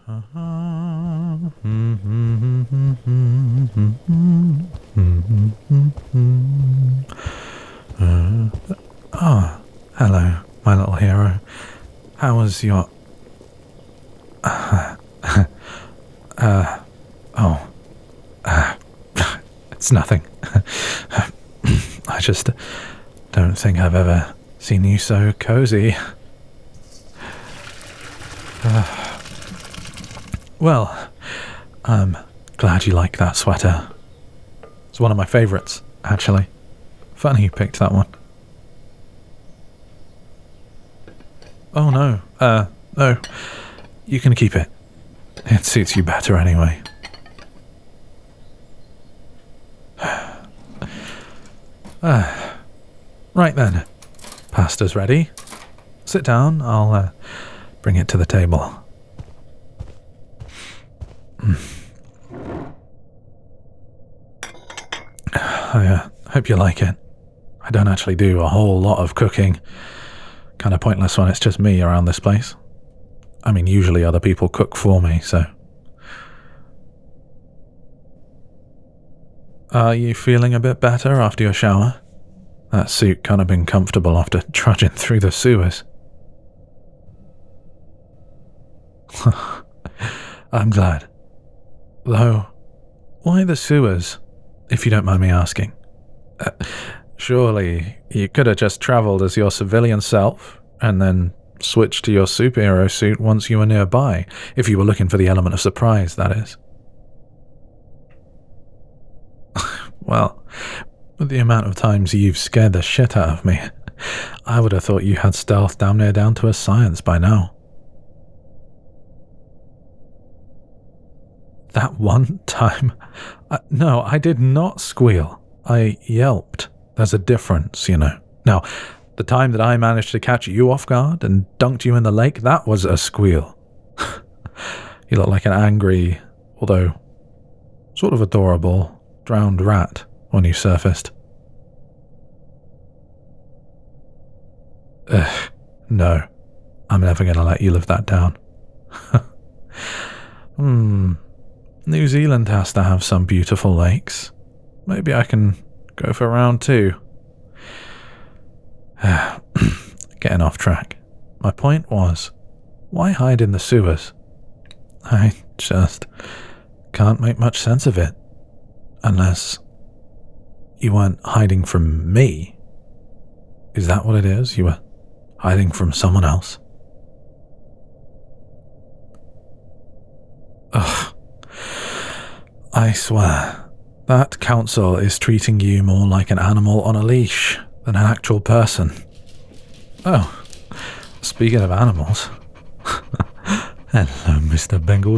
Oh, hello, my little hero. How was your... it's nothing. I just don't think I've ever seen you so cozy. Well, I'm glad you like that sweater. It's one of my favourites, actually. Funny you picked that one. Oh no, no. You can keep it. It suits you better anyway. Right then. Pasta's ready. Sit down, I'll bring it to the table. I hope you like it. I don't actually do a whole lot of cooking. Kind of pointless when it's just me around this place. I mean, usually other people cook for me, so... Are you feeling a bit better after your shower? That suit can't have been comfortable after trudging through the sewers. I'm glad. Though, why the sewers, if you don't mind me asking? Surely you could have just travelled as your civilian self, and then switched to your superhero suit once you were nearby, if you were looking for the element of surprise, that is. Well, with the amount of times you've scared the shit out of me, I would have thought you had stealth damn near down to a science by now. That one time... no, I did not squeal. I yelped. There's a difference, you know. Now, the time that I managed to catch you off guard and dunked you in the lake, that was a squeal. You look like an angry, although sort of adorable, drowned rat when you surfaced. No. I'm never going to let you live that down. New Zealand has to have some beautiful lakes. Maybe I can go for round 2. Getting off track. My point was, why hide in the sewers? I just can't make much sense of it. Unless you weren't hiding from me. Is that what it is? You were hiding from someone else? Ugh. I swear, that council is treating you more like an animal on a leash than an actual person. Oh, speaking of animals. Hello, Mr. Bengals.